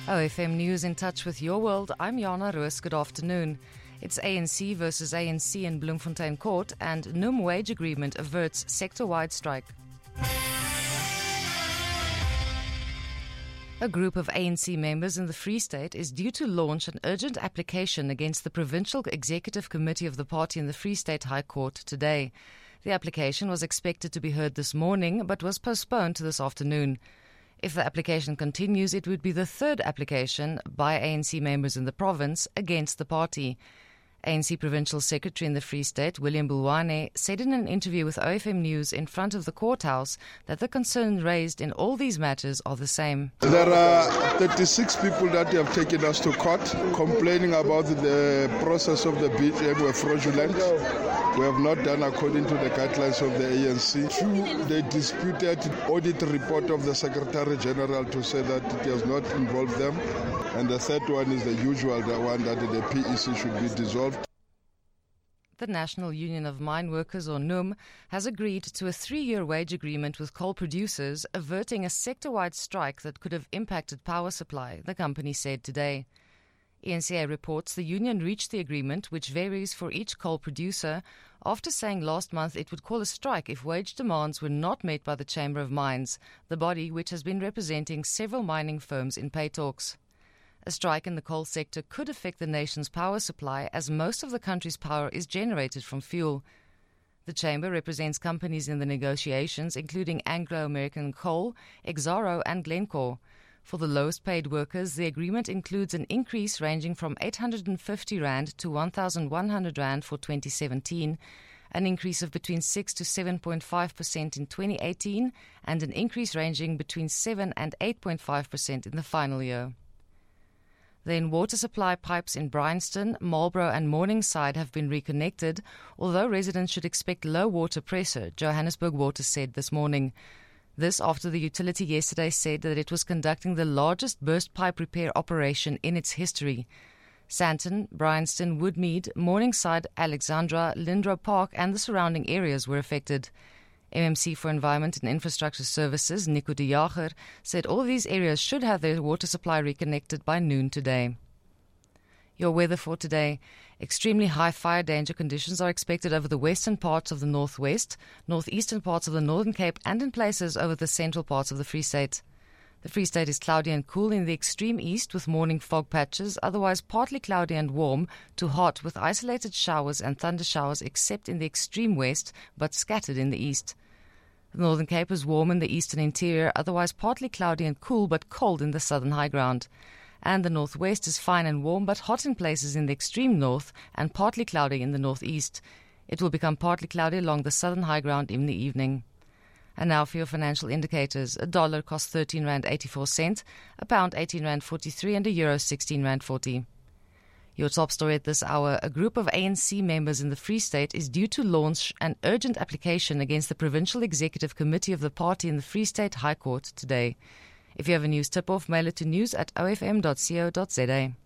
OFM News in touch with your world. I'm Jana Roos. Good afternoon. It's ANC versus ANC in Bloemfontein Court, and NUM wage agreement averts sector-wide strike. A group of ANC members in the Free State is due to launch an urgent application against the Provincial Executive Committee of the party in the Free State High Court today. The application was expected to be heard this morning, but was postponed to this afternoon. If the application continues, it would be the third application by ANC members in the province against the party. ANC Provincial Secretary in the Free State, William Bulwane, said in an interview with OFM News in front of the courthouse that the concerns raised in all these matters are the same. There are 36 people that have taken us to court complaining about the process of the BGM were fraudulent. We have not done according to the guidelines of the ANC. Two, they disputed audit report of the Secretary General to say that it has not involved them. And the third one is the usual, the one that the PEC should be dissolved. The National Union of Mine Workers, or NUM, has agreed to a 3-year wage agreement with coal producers, averting a sector-wide strike that could have impacted power supply, the company said today. ENCA reports the union reached the agreement, which varies for each coal producer, after saying last month it would call a strike if wage demands were not met by the Chamber of Mines, the body which has been representing several mining firms in pay talks. A strike in the coal sector could affect the nation's power supply, as most of the country's power is generated from fuel. The Chamber represents companies in the negotiations, including Anglo American Coal, Exxaro and Glencore. For the lowest paid workers, the agreement includes an increase ranging from 850 Rand to 1,100 Rand for 2017, an increase of between 6 to 7.5% in 2018, and an increase ranging between 7 and 8.5% in the final year. Then water supply pipes in Bryanston, Marlborough and Morningside have been reconnected, although residents should expect low water pressure, Johannesburg Water said this morning. This after the utility yesterday said that it was conducting the largest burst pipe repair operation in its history. Sandton, Bryanston, Woodmead, Morningside, Alexandra, Lindrow Park and the surrounding areas were affected. MMC for Environment and Infrastructure Services, Nico de Jager, said all these areas should have their water supply reconnected by noon today. Your weather for today. Extremely high fire danger conditions are expected over the western parts of the northwest, northeastern parts of the Northern Cape and in places over the central parts of the Free State. The Free State is cloudy and cool in the extreme east with morning fog patches, otherwise partly cloudy and warm to hot with isolated showers and thunder showers except in the extreme west but scattered in the east. The Northern Cape is warm in the eastern interior, otherwise partly cloudy and cool but cold in the southern high ground. And the northwest is fine and warm but hot in places in the extreme north and partly cloudy in the northeast. It will become partly cloudy along the southern high ground in the evening. And now for your financial indicators. A dollar costs 13 Rand 84 cents, a pound 18 Rand 43 and a euro 16 Rand 40. Your top story at this hour. A group of ANC members in the Free State is due to launch an urgent application against the Provincial Executive Committee of the party in the Free State High Court today. If you have a news tip-off, mail it to news@ofm.co.za.